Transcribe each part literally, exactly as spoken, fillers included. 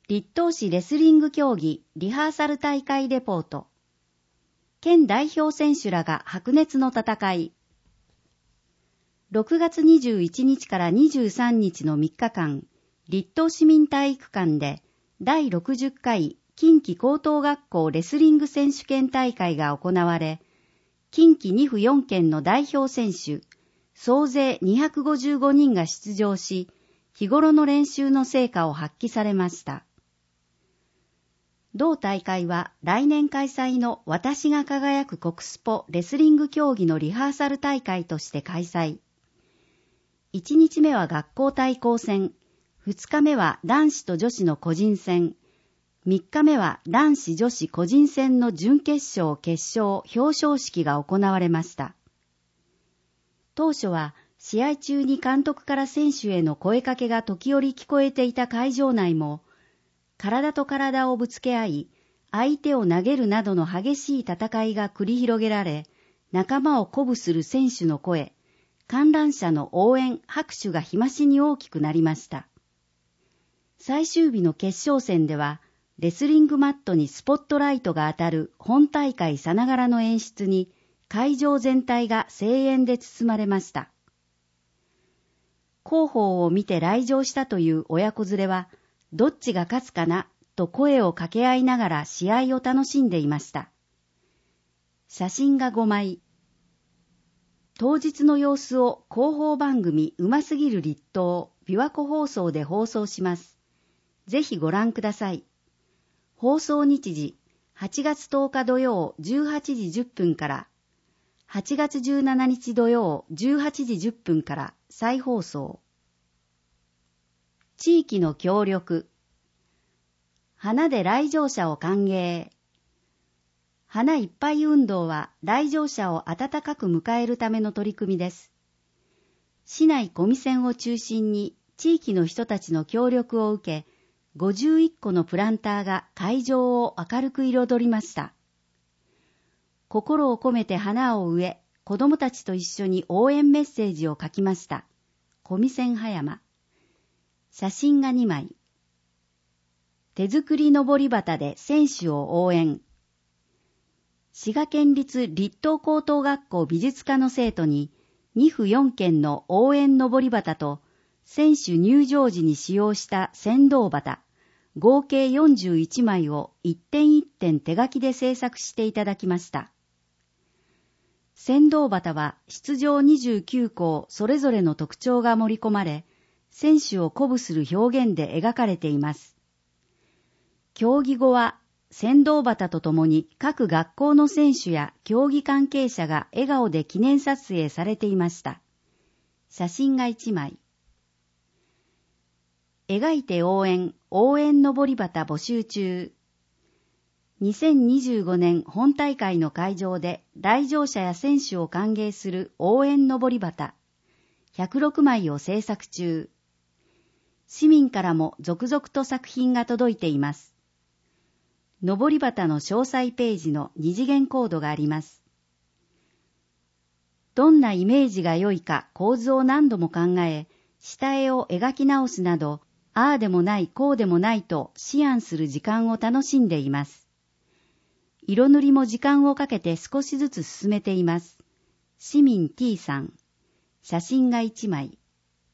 立東市レスリング競技リハーサル大会レポート。県代表選手らが白熱の戦い。ろくがつにじゅういちにちからにじゅうさんにちのみっかかん、立東市民体育館でだいろくじゅっかい近畿高等学校レスリング選手権大会が行われ、近畿にふよんけんの代表選手、総勢にひゃくごじゅうごにんが出場し、日頃の練習の成果を発揮されました。同大会は来年開催の私が輝く国スポレスリング競技のリハーサル大会として開催。いちにちめは学校対抗戦、ふつかめは男子と女子の個人戦、みっかめは男子女子個人戦の準決勝、決勝、表彰式が行われました。当初は試合中に監督から選手への声かけが時折聞こえていた会場内も、体と体をぶつけ合い、相手を投げるなどの激しい戦いが繰り広げられ、仲間を鼓舞する選手の声、観覧車の応援、拍手が日増しに大きくなりました。最終日の決勝戦では、レスリングマットにスポットライトが当たる本大会さながらの演出に、会場全体が声援で包まれました。広報を見て来場したという親子連れは、どっちが勝つかなと声を掛け合いながら試合を楽しんでいました。写真がごまい。当日の様子を広報番組うますぎる立東、琵琶湖放送で放送します。ぜひご覧ください。放送日時、はちがつとおか土曜じゅうはちじじゅっぷんから、はちがつじゅうしちにち土曜じゅうはちじじゅっぷんから再放送。地域の協力。花で来場者を歓迎。花いっぱい運動は来場者を温かく迎えるための取り組みです。市内小見線を中心に地域の人たちの協力を受け、ごじゅういっこのプランターが会場を明るく彩りました。心を込めて花を植え、子どもたちと一緒に応援メッセージを書きました。小見線葉山。写真がにまい。手作りのぼり旗で選手を応援。滋賀県立立東高等学校美術科の生徒ににふよんけんの応援のぼり旗と選手入場時に使用した先導旗、合計よんじゅういちまいを一点一点手書きで制作していただきました。先導旗は出場にじゅうきゅうこうそれぞれの特徴が盛り込まれ、選手を鼓舞する表現で描かれています。競技後は先導旗とともに各学校の選手や競技関係者が笑顔で記念撮影されていました。写真がいちまい。描いて応援、応援のぼり旗募集中。にせんにじゅうごねん本大会の会場で来場者や選手を歓迎する応援のぼり旗、ひゃくろくまいを制作中。市民からも続々と作品が届いています。のぼり旗の詳細ページの二次元コードがあります。どんなイメージが良いか構図を何度も考え、下絵を描き直すなど、ああでもないこうでもないと思案する時間を楽しんでいます。色塗りも時間をかけて少しずつ進めています。市民 T さん。写真がいちまい。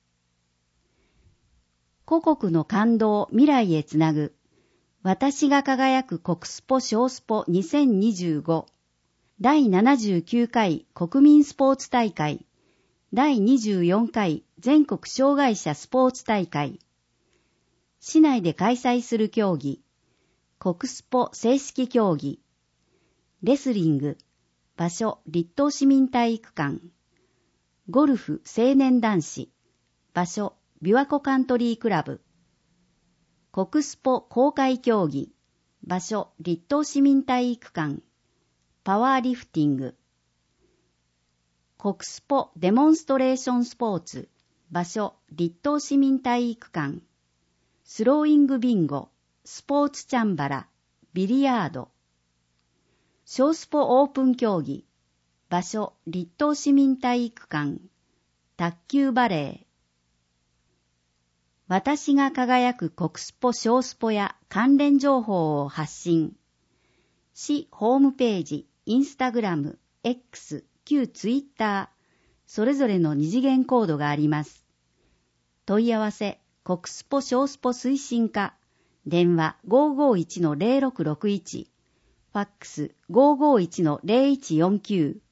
故国の感動、未来へつなぐ。私が輝く国スポ小スポにせんにじゅうご。だいななじゅうきゅうかい国民スポーツ大会。だいにじゅうよんかい全国障害者スポーツ大会。市内で開催する競技。国スポ正式競技。レスリング。場所、立東市民体育館。ゴルフ青年男子。場所、琵琶湖カントリークラブ。国スポ公開競技。場所、立東市民体育館。パワーリフティング。国スポデモンストレーションスポーツ。場所、立東市民体育館。スローイングビンゴ。スポーツチャンバラ。ビリヤード。小スポオープン競技。場所、立東市民体育館。卓球バレー。 私が輝く国スポ小スポや関連情報を発信。市ホームページ、インスタグラム、X、旧ツイッター、それぞれの二次元コードがあります。問い合わせ、国スポ小スポ推進課、電話 ごーごーいちのゼロろくろくいち、ファックス ごーごーいちのゼロいちよんきゅう、